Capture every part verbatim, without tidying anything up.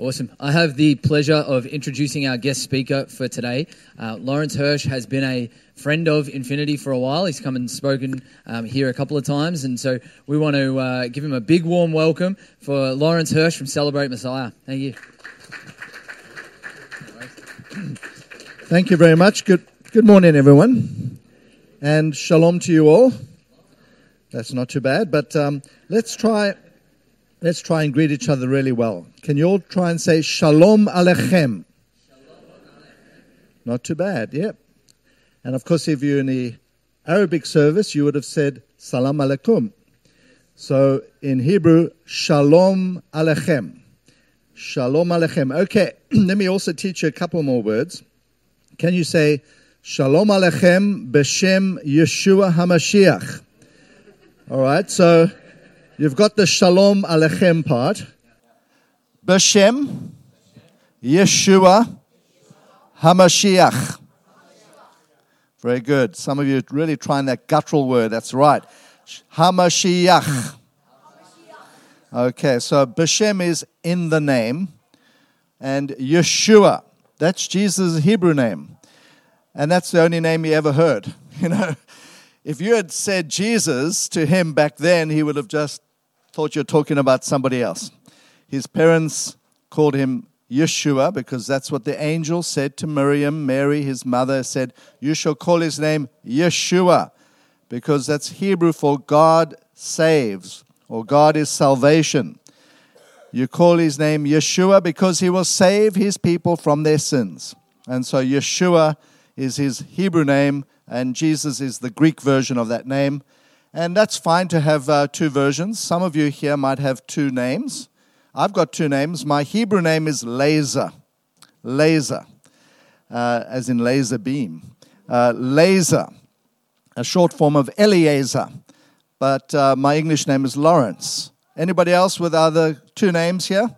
Awesome. I have the pleasure of introducing our guest speaker for today. Uh, Lawrence Hirsch has been a friend of Infinity for a while. He's come and spoken um, here a couple of times, and so we want to uh, give him a big warm welcome for Lawrence Hirsch from Celebrate Messiah. Thank you. Thank you very much. Good, good morning, everyone, and shalom to you all. That's not too bad, but um, let's try... Let's try and greet each other really well. Can you all try and say Shalom Aleichem? Not too bad, yep. And of course, if you're in the Arabic service, you would have said Salam Alaikum. So in Hebrew, Shalom Aleichem. Shalom Aleichem. Okay, let me also teach you a couple more words. Can you say Shalom Aleichem B'Shem Yeshua HaMashiach? All right, so... You've got the Shalom Aleichem part. B'Shem Yeshua HaMashiach. Very good. Some of you are really trying that guttural word. That's right. HaMashiach. Okay, so B'Shem is in the name. And Yeshua, that's Jesus' Hebrew name. And that's the only name he ever heard. You know, if you had said Jesus to him back then, he would have just thought you're talking about somebody else. His parents called him Yeshua because that's what the angel said to Miriam. Mary, his mother, said, you shall call his name Yeshua because that's Hebrew for God saves or God is salvation. You call his name Yeshua because he will save his people from their sins. And so Yeshua is his Hebrew name, and Jesus is the Greek version of that name. And that's fine to have uh, two versions. Some of you here might have two names. I've got two names. My Hebrew name is Laser. Laser, uh, as in laser beam. Uh, Laser, a short form of Eliezer. But uh, my English name is Lawrence. Anybody else with other two names here?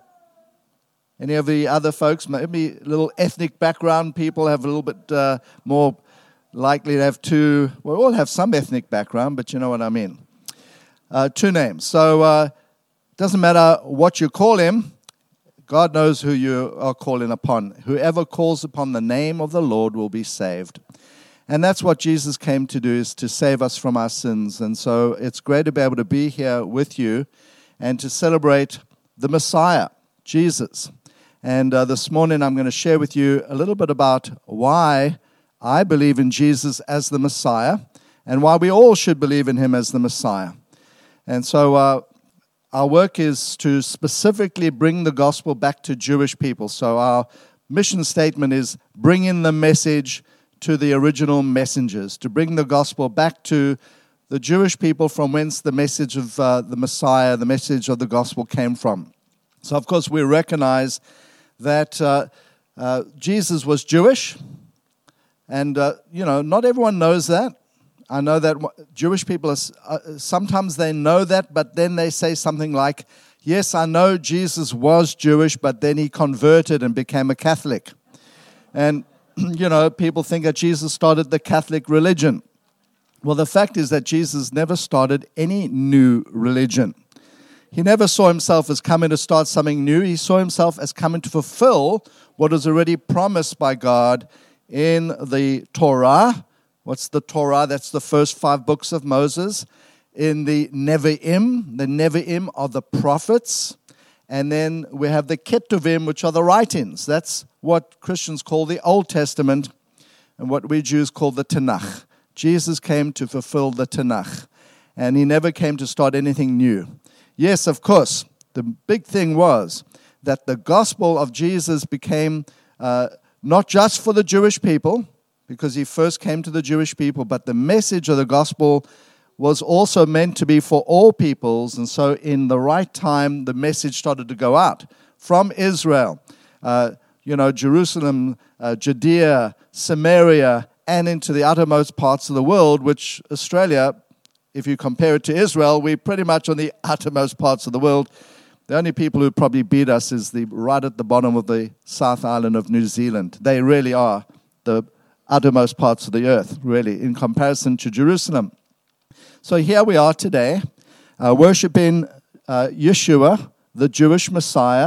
Any of the other folks? Maybe a little ethnic background people have a little bit uh, more likely to have two, well, we all have some ethnic background, but you know what I mean. Uh, two names. So it uh, doesn't matter what you call him, God knows who you are calling upon. Whoever calls upon the name of the Lord will be saved. And that's what Jesus came to do, is to save us from our sins. And so it's great to be able to be here with you and to celebrate the Messiah, Jesus. And uh, this morning I'm going to share with you a little bit about why I believe in Jesus as the Messiah, and why we all should believe in him as the Messiah. And so uh, our work is to specifically bring the gospel back to Jewish people. So our mission statement is bringing the message to the original messengers, to bring the gospel back to the Jewish people from whence the message of uh, the Messiah, the message of the gospel came from. So of course we recognize that uh, uh, Jesus was Jewish. And, uh, you know, not everyone knows that. I know that Jewish people, are, uh, sometimes they know that, but then they say something like, yes, I know Jesus was Jewish, but then he converted and became a Catholic. And, you know, people think that Jesus started the Catholic religion. Well, the fact is that Jesus never started any new religion. He never saw himself as coming to start something new. He saw himself as coming to fulfill what was already promised by God in the Torah. What's the Torah? That's the first five books of Moses. In the Nevi'im, the Nevi'im are the prophets. And then we have the Ketuvim, which are the writings. That's what Christians call the Old Testament and what we Jews call the Tanakh. Jesus came to fulfill the Tanakh, and he never came to start anything new. Yes, of course, the big thing was that the gospel of Jesus became uh, not just for the Jewish people, because he first came to the Jewish people, but the message of the gospel was also meant to be for all peoples. And so in the right time, the message started to go out from Israel, uh, you know, Jerusalem, uh, Judea, Samaria, and into the uttermost parts of the world, which Australia, if you compare it to Israel, we're pretty much on the uttermost parts of the world. The only people who probably beat us is the right at the bottom of the South Island of New Zealand. They really are the uttermost parts of the earth, really, in comparison to Jerusalem. So here we are today, uh, worshiping uh, Yeshua, the Jewish Messiah,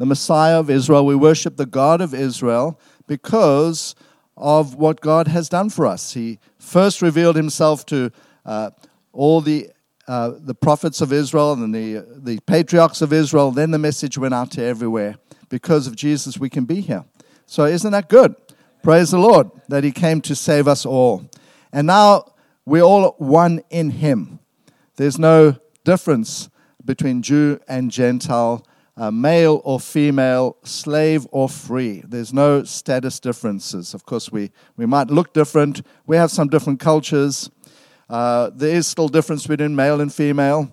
the Messiah of Israel. We worship the God of Israel because of what God has done for us. He first revealed himself to uh, all the uh, the prophets of Israel and the the patriarchs of Israel. Then the message went out to everywhere. Because of Jesus, we can be here. So isn't that good? Praise the Lord that he came to save us all. And now we're all one in him. There's no difference between Jew and Gentile, uh, male or female, slave or free. There's no status differences. Of course, we, we might look different. We have some different cultures. Uh, there is still difference between male and female,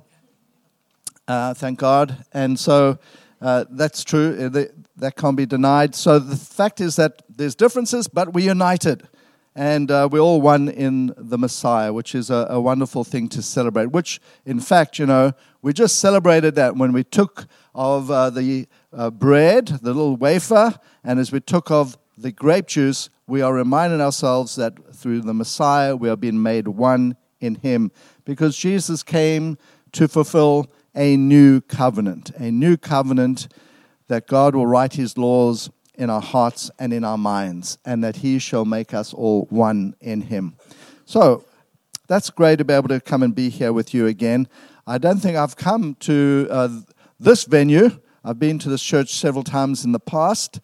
uh, thank God. And so uh, that's true. That, that can't be denied. So the fact is that there's differences, but we're united. And uh, we're all one in the Messiah, which is a, a wonderful thing to celebrate. Which, in fact, you know, we just celebrated that when we took of uh, the uh, bread, the little wafer, and as we took of the grape juice, we are reminding ourselves that through the Messiah, we are being made one in him. Because Jesus came to fulfill a new covenant, a new covenant that God will write his laws in our hearts and in our minds, and that he shall make us all one in him. So that's great to be able to come and be here with you again. I don't think I've come to uh, this venue. I've been to this church several times in the past,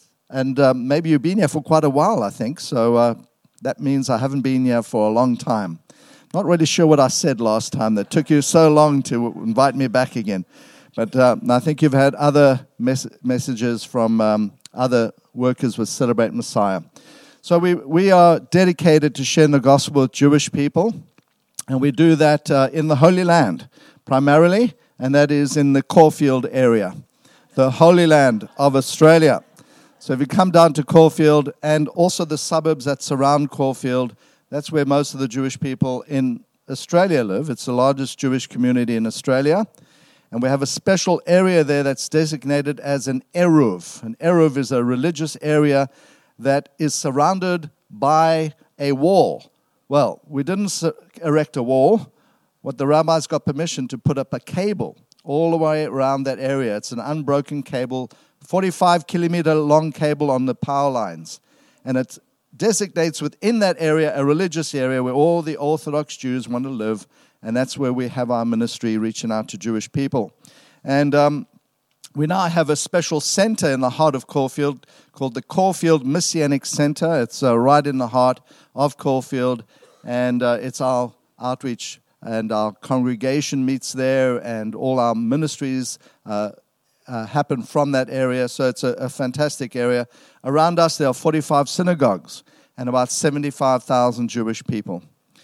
and uh, maybe you've been here for quite a while, I think, so uh, that means I haven't been here for a long time. Not really sure what I said last time that took you so long to invite me back again. But uh, I think you've had other mes- messages from um, other workers with Celebrate Messiah. So we, we are dedicated to sharing the gospel with Jewish people, and we do that uh, in the Holy Land primarily, and that is in the Caulfield area, the Holy Land of Australia. So if you come down to Caulfield and also the suburbs that surround Caulfield, that's where most of the Jewish people in Australia live. It's the largest Jewish community in Australia. And we have a special area there that's designated as an eruv. An eruv is a religious area that is surrounded by a wall. Well, we didn't erect a wall. What the rabbis got permission to put up a cable all the way around that area. It's an unbroken cable, forty-five kilometer long cable on the power lines. And it designates within that area a religious area where all the Orthodox Jews want to live. And that's where we have our ministry reaching out to Jewish people. And um, we now have a special center in the heart of Caulfield called the Caulfield Messianic Center. It's uh, right in the heart of Caulfield. And uh, it's our outreach, and our congregation meets there, and all our ministries uh, uh, happen from that area. So it's a, a fantastic area. Around us, there are forty-five synagogues and about seventy-five thousand Jewish people.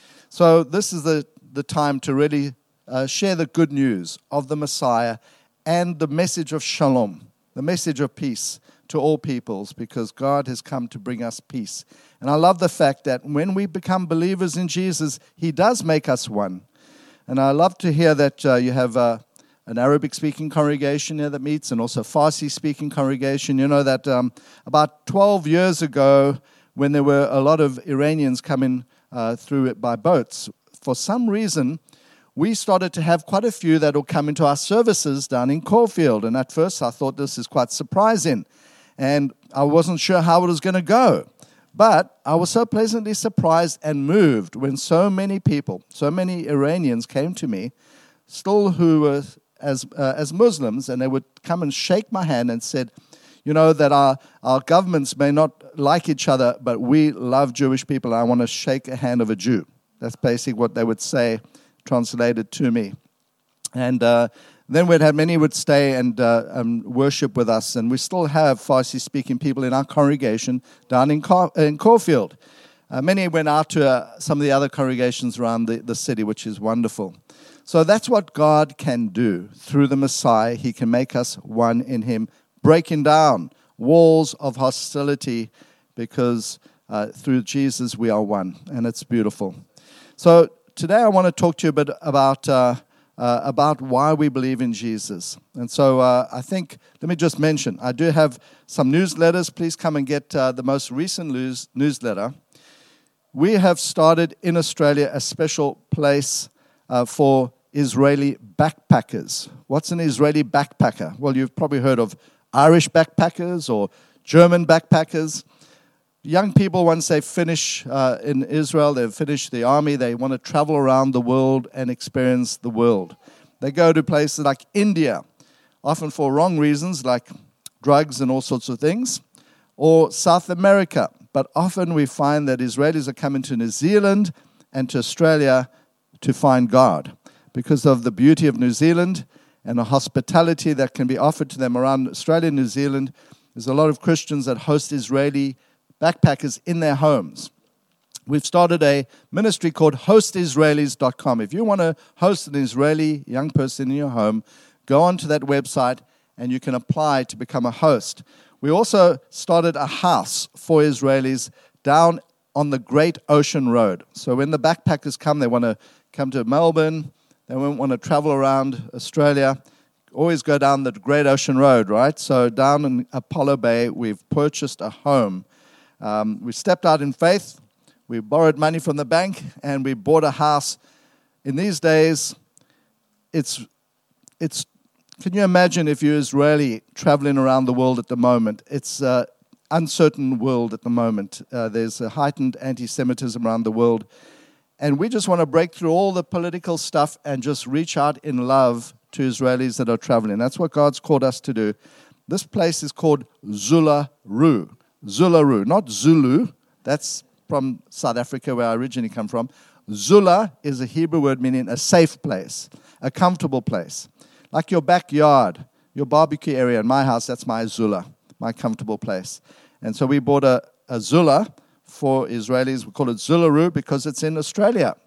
So this is the the time to really uh, share the good news of the Messiah and the message of shalom, the message of peace to all peoples, because God has come to bring us peace. And I love the fact that when we become believers in Jesus, he does make us one. And I love to hear that uh, you have uh, an Arabic-speaking congregation here that meets, and also Farsi-speaking congregation. You know that um, about twelve years ago, when there were a lot of Iranians coming uh, through it by boats, for some reason, we started to have quite a few that will come into our services down in Caulfield. And at first, I thought this is quite surprising. And I wasn't sure how it was going to go. But I was so pleasantly surprised and moved when so many people, so many Iranians came to me, still who were as uh, as Muslims, and they would come and shake my hand and said, you know, that our, our governments may not like each other, but we love Jewish people. I want to shake a hand of a Jew. That's basically what they would say, translated to me. And uh, then we'd have many would stay and, uh, and worship with us. And we still have Farsi-speaking people in our congregation down in, Car- in Caulfield. Uh, many went out to uh, some of the other congregations around the, the city, which is wonderful. So that's what God can do through the Messiah. He can make us one in him, breaking down walls of hostility, because uh, through Jesus we are one. And it's beautiful. So today I want to talk to you a bit about uh, uh, about why we believe in Jesus. And so uh, I think, let me just mention, I do have some newsletters. Please come and get uh, the most recent news, newsletter. We have started in Australia a special place uh, for Israeli backpackers. What's an Israeli backpacker? Well, you've probably heard of Irish backpackers or German backpackers. Young people, once they finish uh, in Israel, they've finished the army, they want to travel around the world and experience the world. They go to places like India, often for wrong reasons, like drugs and all sorts of things, or South America. But often we find that Israelis are coming to New Zealand and to Australia to find God because of the beauty of New Zealand and the hospitality that can be offered to them around Australia and New Zealand. There's a lot of Christians that host Israeli backpackers in their homes. We've started a ministry called host israelis dot com. If you want to host an Israeli young person in your home, go onto that website and you can apply to become a host. We also started a house for Israelis down on the Great Ocean Road. So when the backpackers come, they want to come to Melbourne, they won't want to travel around Australia, always go down the Great Ocean Road, right? So down in Apollo Bay, we've purchased a home. Um, we stepped out in faith, we borrowed money from the bank, and we bought a house. In these days, it's, it's. Can you imagine if you're Israeli traveling around the world at the moment? It's an uncertain world at the moment. Uh, there's a heightened anti-Semitism around the world. And we just want to break through all the political stuff and just reach out in love to Israelis that are traveling. That's what God's called us to do. This place is called Zularu. Zularu, not Zulu. That's from South Africa, where I originally come from. Zula is a Hebrew word meaning a safe place, a comfortable place. Like your backyard, your barbecue area in my house, that's my Zula, my comfortable place. And so we bought a, a Zula for Israelis. We call it Zularu because it's in Australia.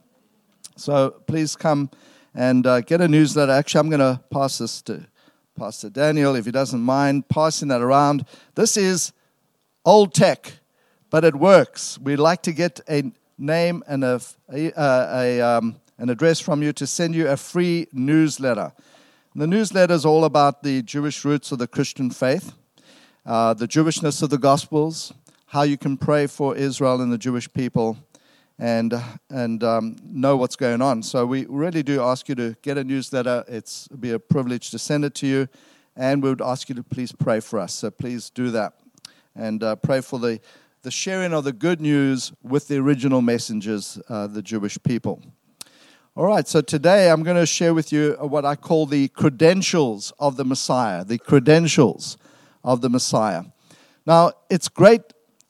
So please come and uh, get a newsletter. Actually, I'm going to pass this to Pastor Daniel, if he doesn't mind passing that around. This is old tech, but it works. We like to get a name and a, a, a um, an address from you to send you a free newsletter. The newsletter is all about the Jewish roots of the Christian faith, uh, the Jewishness of the Gospels, how you can pray for Israel and the Jewish people, and and um, know what's going on. So we really do ask you to get a newsletter. It's it'd be a privilege to send it to you, and we would ask you to please pray for us. So please do that, and uh, pray for the, the sharing of the good news with the original messengers, uh, the Jewish people. All right, so today I'm going to share with you what I call the credentials of the Messiah, the credentials of the Messiah. Now, it's great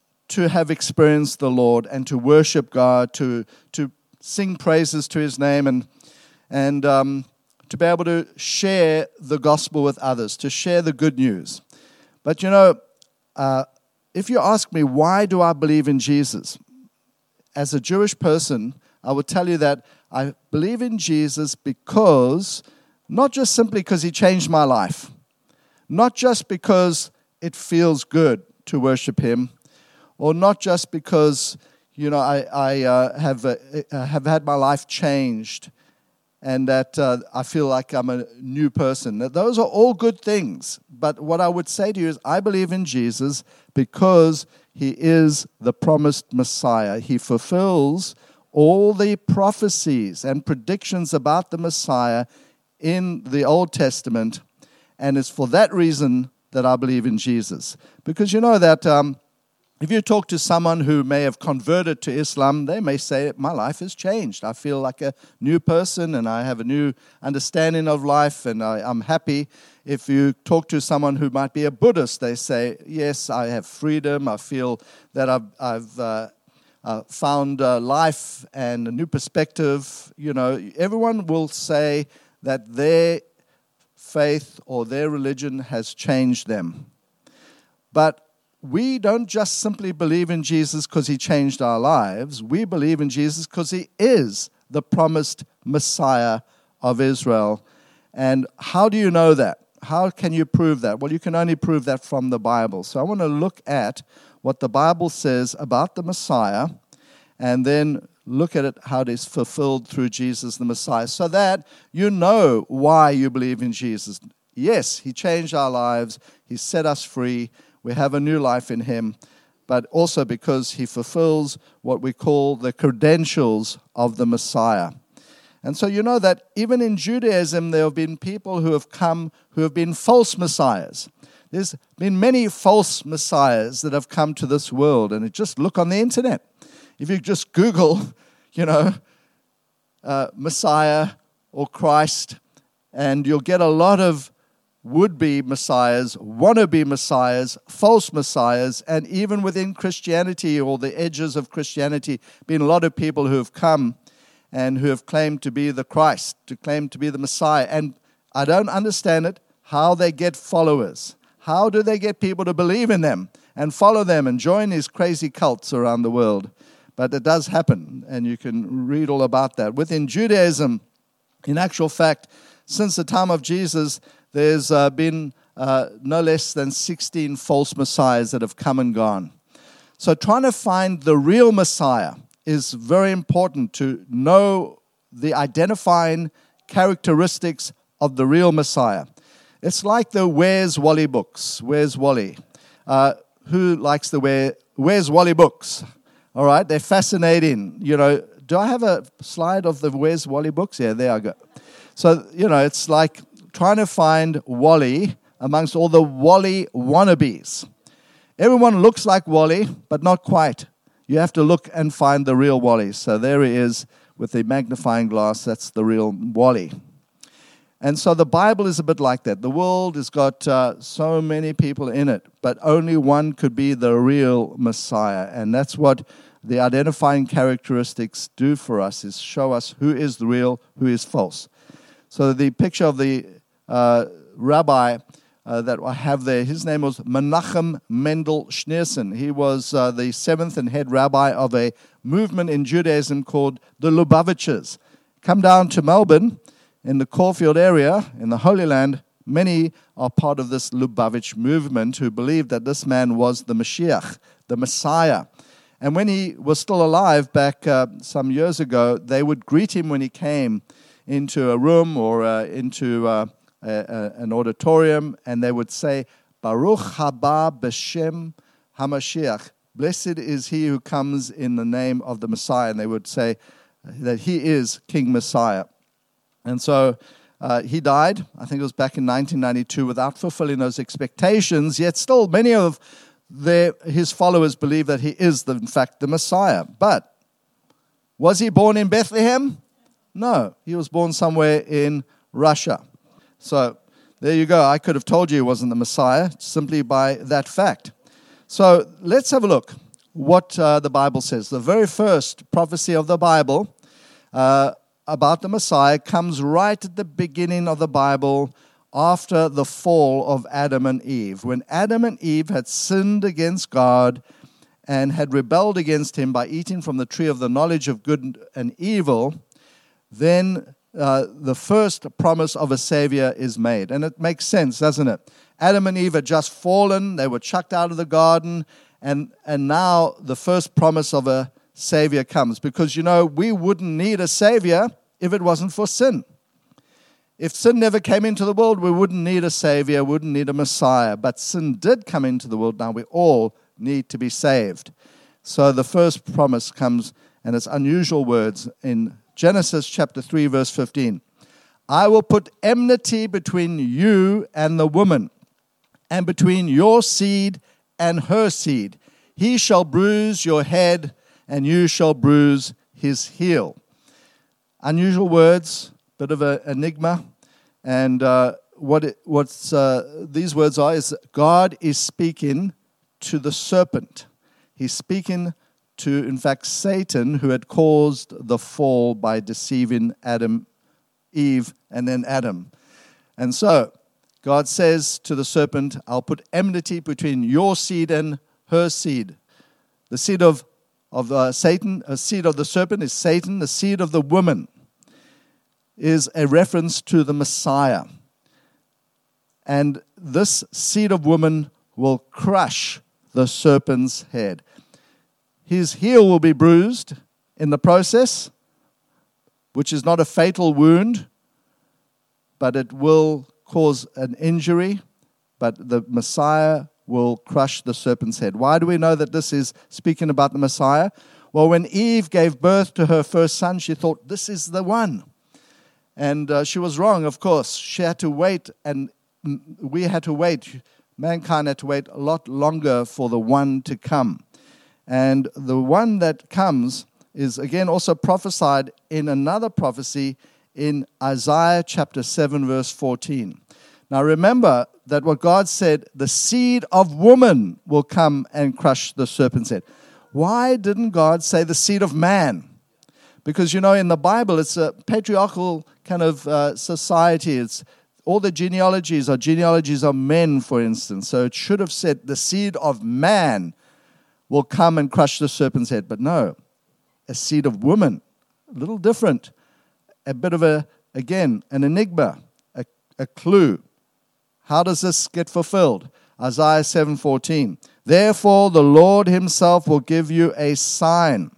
to have experienced the Lord and to worship God, to to sing praises to His name, and and um, to be able to share the gospel with others, to share the good news. But you know, uh, if you ask me, why do I believe in Jesus? As a Jewish person, I would tell you that I believe in Jesus because, not just simply because He changed my life, not just because it feels good to worship Him, or not just because, you know, I, I uh, have uh, have had my life changed and that uh, I feel like I'm a new person. Those are all good things. But what I would say to you is I believe in Jesus because He is the promised Messiah. He fulfills all the prophecies and predictions about the Messiah in the Old Testament, and it's for that reason that I believe in Jesus. Because you know that um, if you talk to someone who may have converted to Islam, they may say, my life has changed. I feel like a new person and I have a new understanding of life and I, I'm happy. If you talk to someone who might be a Buddhist, they say, yes, I have freedom. I feel that I've, I've uh, uh, found uh, life and a new perspective. You know, everyone will say that their faith or their religion has changed them. But we don't just simply believe in Jesus because He changed our lives. We believe in Jesus because He is the promised Messiah of Israel. And how do you know that? How can you prove that? Well, you can only prove that from the Bible. So I want to look at what the Bible says about the Messiah and then look at it, how it is fulfilled through Jesus the Messiah, so that you know why you believe in Jesus. Yes, He changed our lives. He set us free. We have a new life in Him, but also because He fulfills what we call the credentials of the Messiah. And so you know that even in Judaism, there have been people who have come who have been false messiahs. There's been many false messiahs that have come to this world, and just look on the internet. If you just Google, you know, uh, Messiah or Christ, and you'll get a lot of would-be messiahs, wannabe messiahs, false messiahs, and even within Christianity or the edges of Christianity, been a lot of people who have come and who have claimed to be the Christ, to claim to be the Messiah. And I don't understand it, how they get followers. How do they get people to believe in them and follow them and join these crazy cults around the world? But it does happen, and you can read all about that. Within Judaism, in actual fact, since the time of Jesus, there's uh, been uh, no less than sixteen false messiahs that have come and gone. So trying to find the real Messiah is very important, to know the identifying characteristics of the real Messiah. It's like the Where's Wally books. Where's Wally? Uh, who likes the Where, Where's Wally books? All right, they're fascinating. You know, do I have a slide of the Where's Wally books? Yeah, there I go. So, you know, it's like trying to find Wally amongst all the Wally wannabes. Everyone looks like Wally, but not quite. You have to look and find the real Wally. So there he is with the magnifying glass. That's the real Wally. And so the Bible is a bit like that. The world has got uh, so many people in it, but only one could be the real Messiah. And that's what the identifying characteristics do for us, is show us who is the real, who is false. So the picture of the uh, rabbi uh, that I have there, his name was Menachem Mendel Schneerson. He was uh, the seventh and head rabbi of a movement in Judaism called the Lubavitchers. Come down to Melbourne, in the Caulfield area, in the Holy Land, many are part of this Lubavitch movement who believed that this man was the Mashiach, the Messiah. And when he was still alive back uh, some years ago, they would greet him when he came into a room or uh, into uh, a, a, an auditorium, and they would say, Baruch haba b'shem HaMashiach. Blessed is he who comes in the name of the Messiah. And they would say that he is King Messiah. And so uh, he died, I think it was back in nineteen ninety-two, without fulfilling those expectations, yet still many of their, his followers believe that he is, the, in fact, the Messiah. But was he born in Bethlehem? No, he was born somewhere in Russia. So there you go. I could have told you he wasn't the Messiah simply by that fact. So let's have a look what uh, the Bible says. The very first prophecy of the Bible uh, about the Messiah comes right at the beginning of the Bible, after the fall of Adam and Eve. When Adam and Eve had sinned against God and had rebelled against him by eating from the tree of the knowledge of good and evil, then uh, the first promise of a Savior is made. And it makes sense, doesn't it? Adam and Eve had just fallen. They were chucked out of the garden. And, and now the first promise of a Savior comes. Because, you know, we wouldn't need a Savior if it wasn't for sin. If sin never came into the world, we wouldn't need a Savior, wouldn't need a Messiah. But sin did come into the world. Now we all need to be saved. So the first promise comes, and it's unusual words in Genesis chapter three, verse fifteen. I will put enmity between you and the woman, and between your seed and her seed. He shall bruise your head, and you shall bruise his heel. Unusual words, bit of an enigma. And uh, what it, what's uh, these words are is God is speaking to the serpent. He's speaking to, in fact, Satan, who had caused the fall by deceiving Adam, Eve, and then Adam. And so God says to the serpent, I'll put enmity between your seed and her seed. The seed of, of uh, Satan, a seed of the serpent is Satan. The seed of the woman is a reference to the Messiah. And this seed of woman will crush the serpent's head. His heel will be bruised in the process, which is not a fatal wound, but it will cause an injury, but the Messiah will crush the serpent's head. Why do we know that this is speaking about the Messiah? Well, when Eve gave birth to her first son, she thought, this is the one. And uh, she was wrong, of course. She had to wait, and we had to wait mankind had to wait a lot longer for the one to come. And the one that comes is again also prophesied in another prophecy in Isaiah chapter seven, verse fourteen. Now remember that what God said, the seed of woman will come and crush the serpent's head. Why didn't God say the seed of man? Because, you know, in the Bible, it's a patriarchal kind of uh, society. It's all the genealogies are genealogies of men, for instance. So it should have said the seed of man will come and crush the serpent's head. But no, a seed of woman, a little different. A bit of a, again, an enigma, a, a clue. How does this get fulfilled? Isaiah seven fourteen. Therefore, the Lord himself will give you a sign.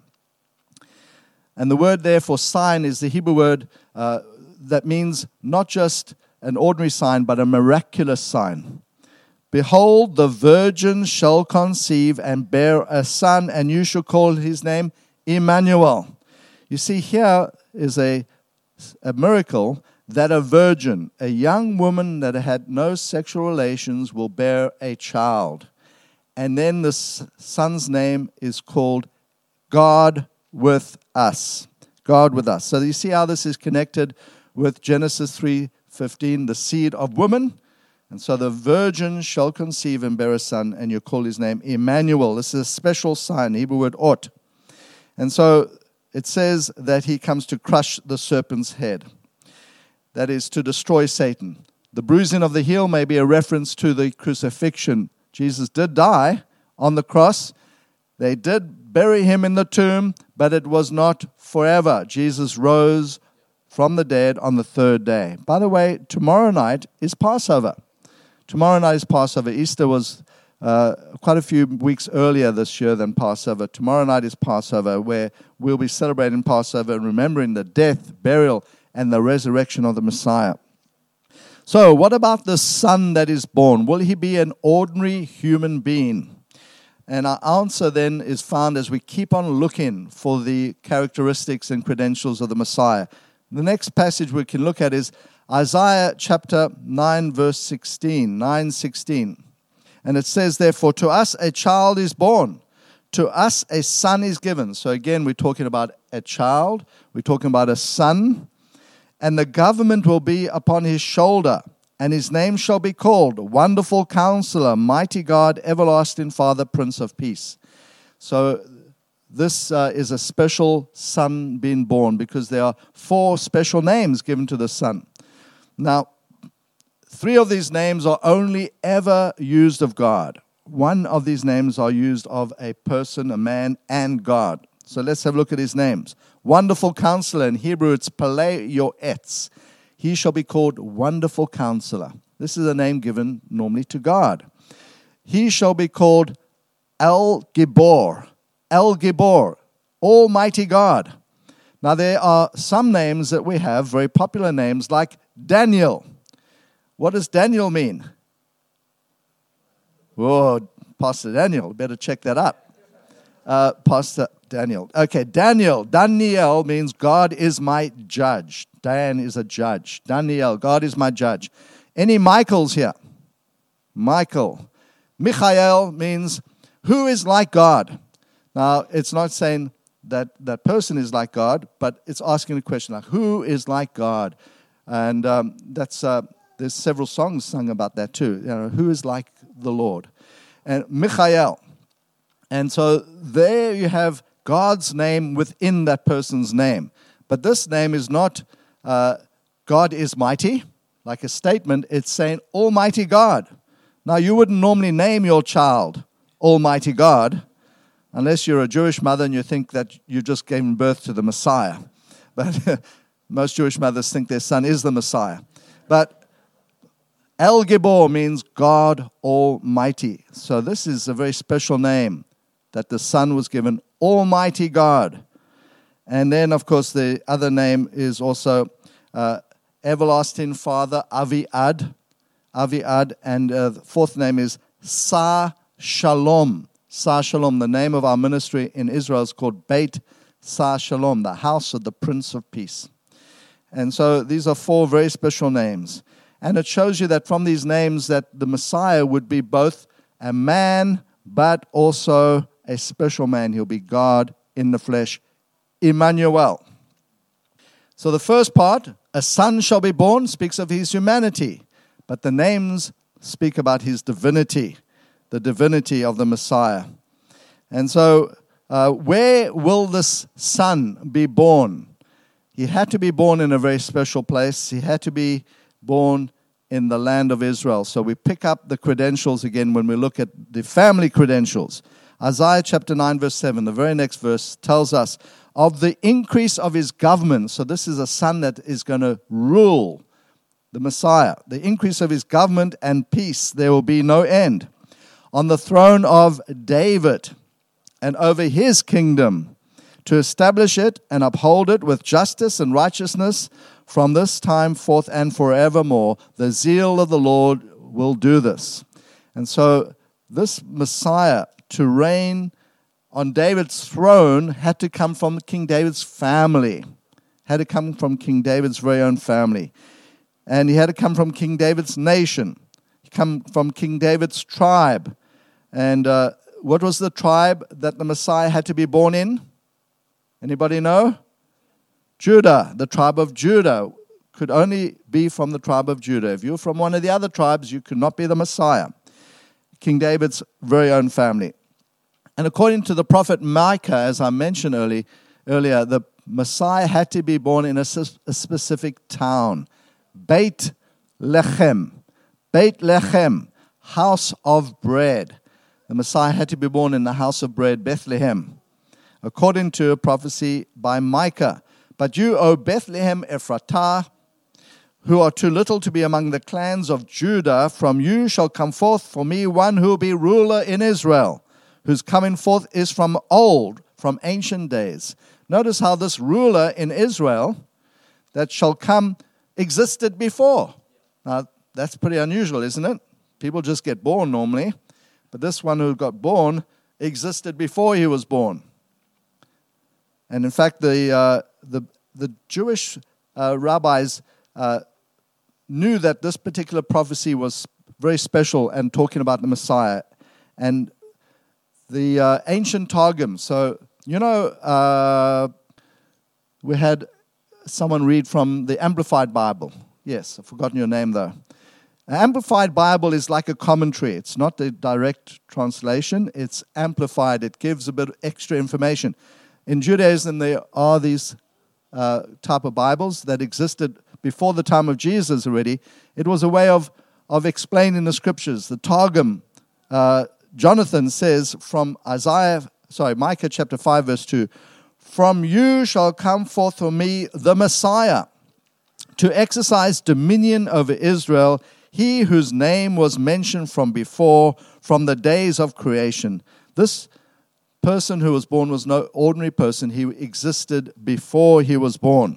And the word there for sign is the Hebrew word uh, that means not just an ordinary sign, but a miraculous sign. Behold, the virgin shall conceive and bear a son, and you shall call his name Emmanuel. You see, here is a, a miracle that a virgin, a young woman that had no sexual relations, will bear a child. And then the son's name is called God with us. God with us. So you see how this is connected with Genesis three fifteen, the seed of woman. And so the virgin shall conceive and bear a son, and you call his name Emmanuel. This is a special sign, Hebrew word ot. And so it says that he comes to crush the serpent's head. That is to destroy Satan. The bruising of the heel may be a reference to the crucifixion. Jesus did die on the cross. They did bury him in the tomb, but it was not forever. Jesus rose from the dead on the third day. By the way, tomorrow night is Passover. Tomorrow night is Passover. Easter was uh, quite a few weeks earlier this year than Passover. Tomorrow night is Passover, where we'll be celebrating Passover and remembering the death, burial, and the resurrection of the Messiah. So, what about the son that is born? Will he be an ordinary human being? And our answer then is found as we keep on looking for the characteristics and credentials of the Messiah. The next passage we can look at is Isaiah chapter nine, verse sixteen, nine sixteen. And it says, therefore, to us a child is born, to us a son is given. So again, we're talking about a child, we're talking about a son, and the government will be upon his shoulder, and his name shall be called Wonderful Counselor, Mighty God, Everlasting Father, Prince of Peace. So this uh, is a special son being born, because there are four special names given to the son. Now, three of these names are only ever used of God. One of these names are used of a person, a man, and God. So let's have a look at his names. Wonderful Counselor. In Hebrew, it's Pele Yoetz. He shall be called Wonderful Counselor. This is a name given normally to God. He shall be called El Gibor. El Gibor, Almighty God. Now, there are some names that we have, very popular names, like Daniel. What does Daniel mean? Oh, Pastor Daniel, better check that up. Uh, Pastor Daniel. Okay, Daniel. Daniel means God is my judge. Dan is a judge. Daniel, God is my judge. Any Michaels here? Michael. Michael means who is like God. Now, it's not saying that that person is like God, but it's asking a question like, who is like God? And um, that's uh, there's several songs sung about that too. You know, who is like the Lord? And Michael. And so there you have God's name within that person's name. But this name is not uh, God is mighty, like a statement. It's saying Almighty God. Now, you wouldn't normally name your child Almighty God unless you're a Jewish mother and you think that you just gave birth to the Messiah. But most Jewish mothers think their son is the Messiah. But El Gibor means God Almighty. So this is a very special name that the Son was given, Almighty God. And then, of course, the other name is also uh, Everlasting Father, Aviad. Aviad. And uh, the fourth name is Sar Shalom. Sar Shalom. The name of our ministry in Israel is called Beit Sar Shalom, the house of the Prince of Peace. And so these are four very special names. And it shows you that from these names that the Messiah would be both a man, but also a special man. He'll be God in the flesh, Emmanuel. So the first part, a son shall be born, speaks of his humanity. But the names speak about his divinity, the divinity of the Messiah. And so, uh, where will this son be born? He had to be born in a very special place. He had to be born in the land of Israel. So we pick up the credentials again when we look at the family credentials. Isaiah chapter nine, verse seven, the very next verse tells us of the increase of his government. So this is a son that is going to rule, the Messiah. The increase of his government and peace, there will be no end. On the throne of David and over his kingdom, to establish it and uphold it with justice and righteousness from this time forth and forevermore. The zeal of the Lord will do this. And so this Messiah to reign on David's throne had to come from King David's family, had to come from King David's very own family. And he had to come from King David's nation. He come from King David's tribe. And uh, what was the tribe that the Messiah had to be born in? Anybody know? Judah, the tribe of Judah, could only be from the tribe of Judah. If you're from one of the other tribes, you could not be the Messiah. King David's very own family. And according to the prophet Micah, as I mentioned early, earlier, the Messiah had to be born in a, a specific town. Beit Lechem. Beit Lechem, house of bread. The Messiah had to be born in the house of bread, Bethlehem, according to a prophecy by Micah. But you, O Bethlehem Ephratah, who are too little to be among the clans of Judah, from you shall come forth for me one who will be ruler in Israel, whose coming forth is from old, from ancient days. Notice how this ruler in Israel that shall come existed before. Now, that's pretty unusual, isn't it? People just get born normally. But this one who got born existed before he was born. And in fact, the uh, the, the Jewish uh, rabbis uh, knew that this particular prophecy was very special and talking about the Messiah. And the uh, ancient Targum, so, you know, uh, we had someone read from the Amplified Bible. Yes, I've forgotten your name, though. An Amplified Bible is like a commentary. It's not the direct translation. It's amplified. It gives a bit of extra information. In Judaism, there are these uh, type of Bibles that existed before the time of Jesus already. It was a way of, of explaining the Scriptures. The Targum, uh, Jonathan says from Isaiah, sorry, Micah chapter five, verse two, from you shall come forth for me the Messiah, to exercise dominion over Israel, he whose name was mentioned from before, from the days of creation. This person who was born was no ordinary person. He existed before he was born.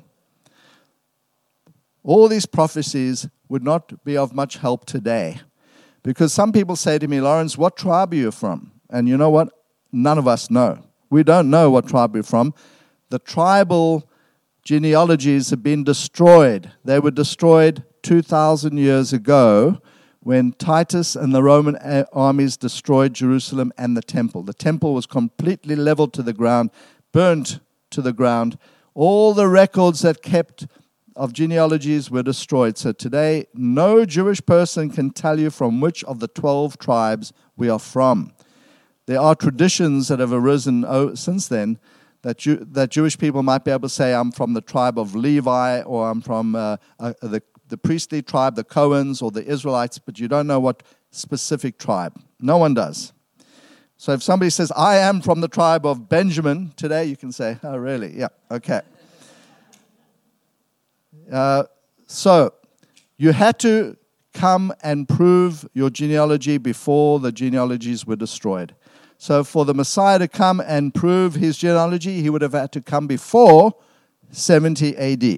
All these prophecies would not be of much help today, because some people say to me, Lawrence, what tribe are you from? And you know what? None of us know. We don't know what tribe we're from. The tribal genealogies have been destroyed. They were destroyed two thousand years ago when Titus and the Roman armies destroyed Jerusalem and the temple. The temple was completely leveled to the ground, burnt to the ground. All the records that kept of genealogies were destroyed. So today, no Jewish person can tell you from which of the twelve tribes we are from. There are traditions that have arisen oh, since then that Jew, that Jewish people might be able to say, I'm from the tribe of Levi, or I'm from uh, uh, the the priestly tribe, the Cohens, or the Israelites, but you don't know what specific tribe. No one does. So if somebody says, I am from the tribe of Benjamin, today you can say, oh, really? Yeah, okay. Uh, so you had to come and prove your genealogy before the genealogies were destroyed. So for the Messiah to come and prove his genealogy, he would have had to come before seventy A D.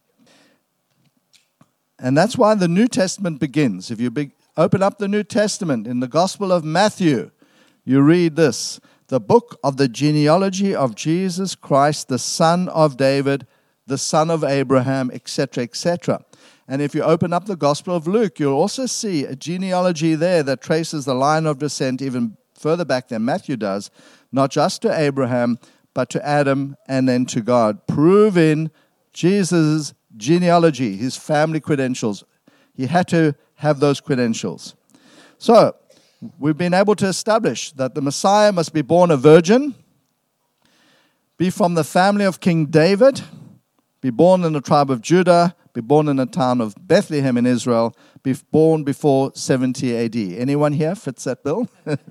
And that's why the New Testament begins. If you be, open up the New Testament in the Gospel of Matthew, you read this: the book of the genealogy of Jesus Christ, the son of David, the son of Abraham, et cetera, et cetera. And if you open up the Gospel of Luke, you'll also see a genealogy there that traces the line of descent even further back than Matthew does, not just to Abraham, but to Adam and then to God, proving Jesus' genealogy, his family credentials. He had to have those credentials. So, we've been able to establish that the Messiah must be born a virgin, be from the family of King David, be born in the tribe of Judah, be born in the town of Bethlehem in Israel, be born before seventy A D. Anyone here fits that bill?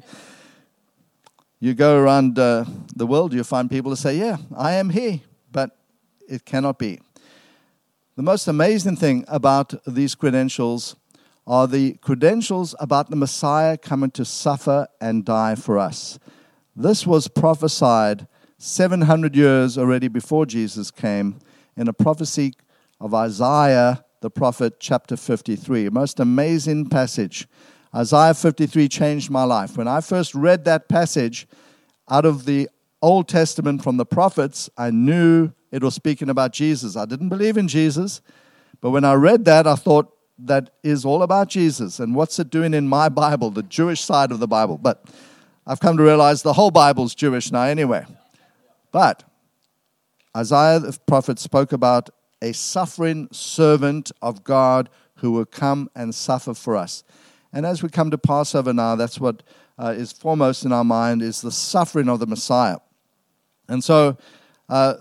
You go around uh, the world, you find people who say, yeah, I am he, but it cannot be. The most amazing thing about these credentials are the credentials about the Messiah coming to suffer and die for us. This was prophesied seven hundred years already before Jesus came in a prophecy of Isaiah, the prophet, chapter fifty-three. A most amazing passage. Isaiah fifty-three changed my life. When I first read that passage out of the Old Testament from the prophets, I knew it was speaking about Jesus. I didn't believe in Jesus, but when I read that, I thought, that is all about Jesus. And what's it doing in my Bible, the Jewish side of the Bible? But I've come to realize the whole Bible's Jewish now anyway. But Isaiah the prophet spoke about a suffering servant of God who will come and suffer for us. And as we come to Passover now, that's what uh, is foremost in our mind, is the suffering of the Messiah. And so uh,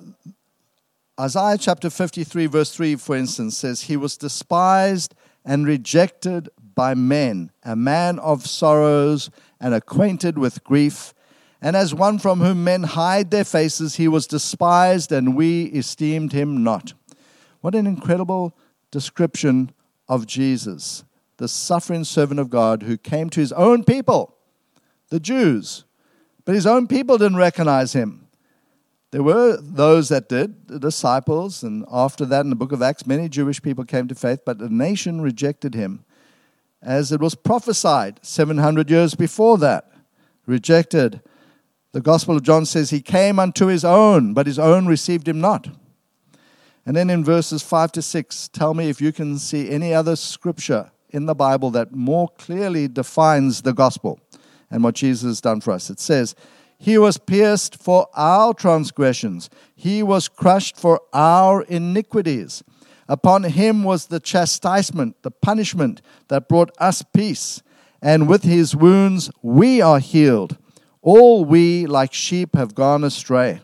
Isaiah chapter fifty-three, verse three, for instance, says, he was despised and rejected by men, a man of sorrows and acquainted with grief. And as one from whom men hide their faces, he was despised, and we esteemed him not. What an incredible description of Jesus, the suffering servant of God who came to his own people, the Jews. But his own people didn't recognize him. There were those that did, the disciples, and after that in the book of Acts, many Jewish people came to faith, but the nation rejected him, as it was prophesied seven hundred years before that, rejected. The Gospel of John says he came unto his own, but his own received him not. And then in verses five to six, tell me if you can see any other scripture in the Bible that more clearly defines the gospel and what Jesus has done for us. It says, he was pierced for our transgressions. He was crushed for our iniquities. Upon him was the chastisement, the punishment that brought us peace. And with his wounds we are healed. All we like sheep have gone astray.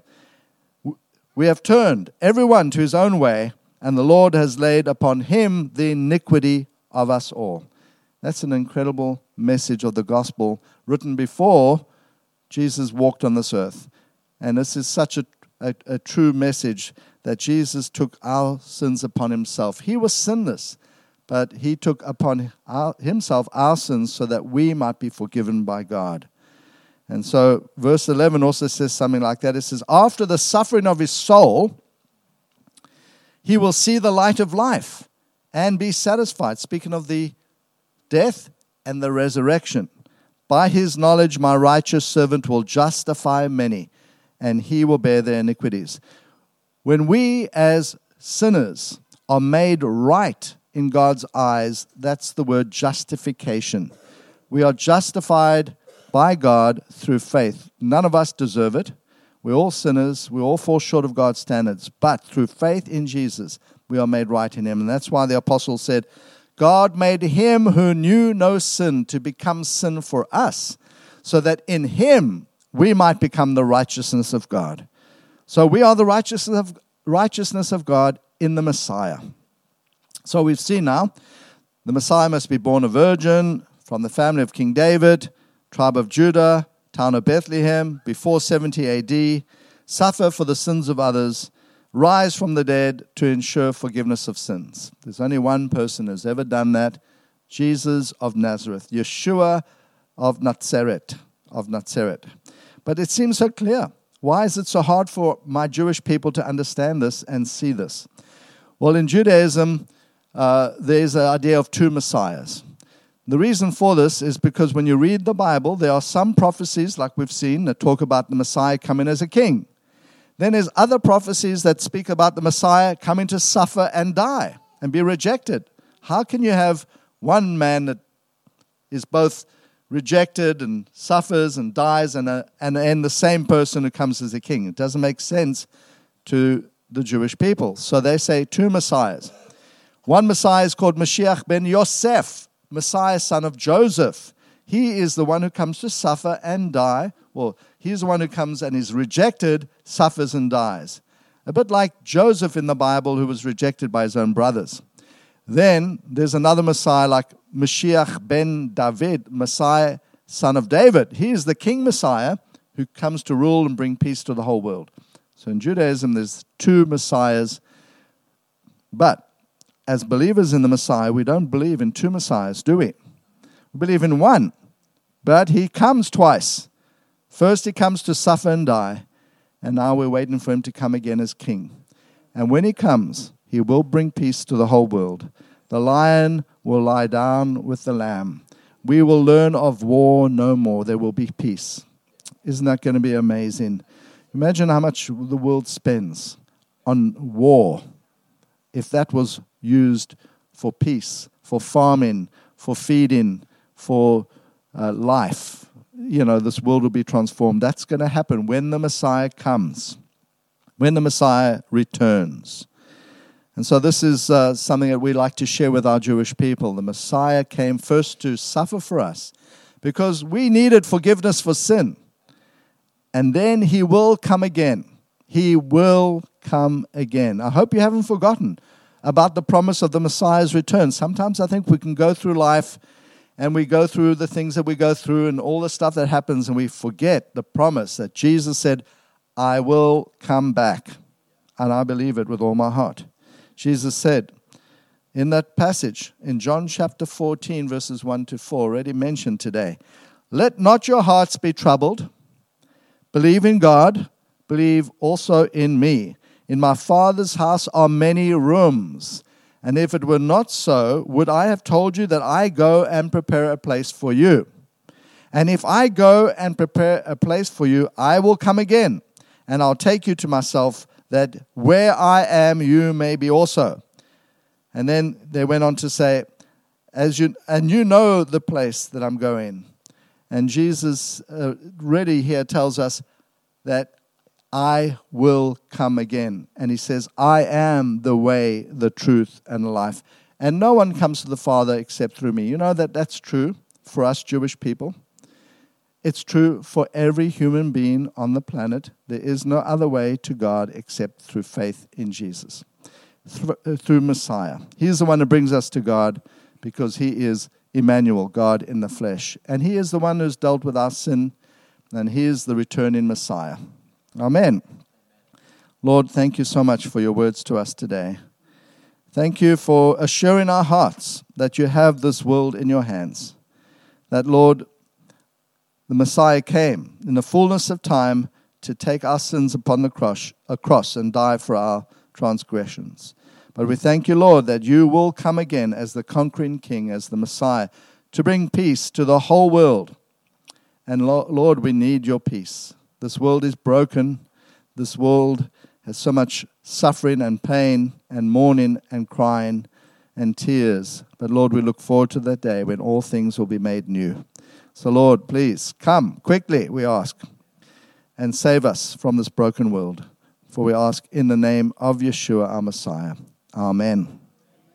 We have turned everyone to his own way, and the Lord has laid upon him the iniquity of us all. That's an incredible message of the gospel written before Jesus walked on this earth. And this is such a, a, a true message that Jesus took our sins upon himself. He was sinless, but he took upon our, himself our sins so that we might be forgiven by God. And so verse eleven also says something like that. It says, after the suffering of his soul, he will see the light of life and be satisfied. Speaking of the death and the resurrection. By his knowledge, my righteous servant will justify many, and he will bear their iniquities. When we as sinners are made right in God's eyes, that's the word justification. We are justified by God through faith. None of us deserve it. We're all sinners. We all fall short of God's standards. But through faith in Jesus, we are made right in him. And that's why the apostle said, God made him who knew no sin to become sin for us, so that in him we might become the righteousness of God. So we are the righteousness of, righteousness of God in the Messiah. So we've seen now, the Messiah must be born a virgin, from the family of King David, tribe of Judah, town of Bethlehem, before seventy A D, suffer for the sins of others, rise from the dead to ensure forgiveness of sins. There's only one person who's ever done that, Jesus of Nazareth, Yeshua of Nazareth, of Nazareth. But it seems so clear. Why is it so hard for my Jewish people to understand this and see this? Well, in Judaism, uh, there's an idea of two messiahs. The reason for this is because when you read the Bible, there are some prophecies, like we've seen, that talk about the Messiah coming as a king. Then there's other prophecies that speak about the Messiah coming to suffer and die and be rejected How can you have one man that is both rejected and suffers and dies and, a, and, and the same person who comes as a king? It doesn't make sense to the Jewish people. So they say two Messiahs. One Messiah is called Mashiach ben Yosef, Messiah, son of Joseph. He is the one who comes to suffer and die. Well, he's the one who comes and is rejected, suffers and dies. A bit like Joseph in the Bible, who was rejected by his own brothers. Then there's another Messiah like Mashiach ben David, Messiah, son of David. He is the King Messiah who comes to rule and bring peace to the whole world. So in Judaism, there's two Messiahs. But as believers in the Messiah, we don't believe in two Messiahs, do we? We believe in one. But he comes twice. First he comes to suffer and die. And now we're waiting for him to come again as king. And when he comes, he will bring peace to the whole world. The lion will lie down with the lamb. We will learn of war no more. There will be peace. Isn't that going to be amazing? Imagine how much the world spends on war if that was used for peace, for farming, for feeding, for uh, life. You know, this world will be transformed. That's going to happen when the Messiah comes, when the Messiah returns. And so this is uh, something that we like to share with our Jewish people. The Messiah came first to suffer for us because we needed forgiveness for sin. And then he will come again. He will come again. I hope you haven't forgotten about the promise of the Messiah's return. Sometimes I think we can go through life and we go through the things that we go through and all the stuff that happens, and we forget the promise that Jesus said, I will come back. And I believe it with all my heart. Jesus said in that passage in John chapter fourteen, verses one to four, already mentioned today, let not your hearts be troubled. Believe in God, believe also in me. In my Father's house are many rooms. And if it were not so, would I have told you that I go and prepare a place for you? And if I go and prepare a place for you, I will come again, and I'll take you to myself, that where I am, you may be also. And then they went on to say, as you and you know the place that I'm going. And Jesus uh, really here tells us that I will come again. And he says, I am the way, the truth, and the life. And no one comes to the Father except through me. You know that that's true for us Jewish people. It's true for every human being on the planet. There is no other way to God except through faith in Jesus, through Messiah. He's the one who brings us to God because he is Emmanuel, God in the flesh. And he is the one who's dealt with our sin, and he is the returning Messiah. Amen. Lord, thank you so much for your words to us today. Thank you for assuring our hearts that you have this world in your hands. That, Lord, the Messiah came in the fullness of time to take our sins upon the cross, a cross and die for our transgressions. But we thank you, Lord, that you will come again as the conquering King, as the Messiah, to bring peace to the whole world. And Lord, we need your peace. This world is broken. This world has so much suffering and pain and mourning and crying and tears. But Lord, we look forward to that day when all things will be made new. So Lord, please come quickly, we ask, and save us from this broken world. For we ask in the name of Yeshua, our Messiah. Amen.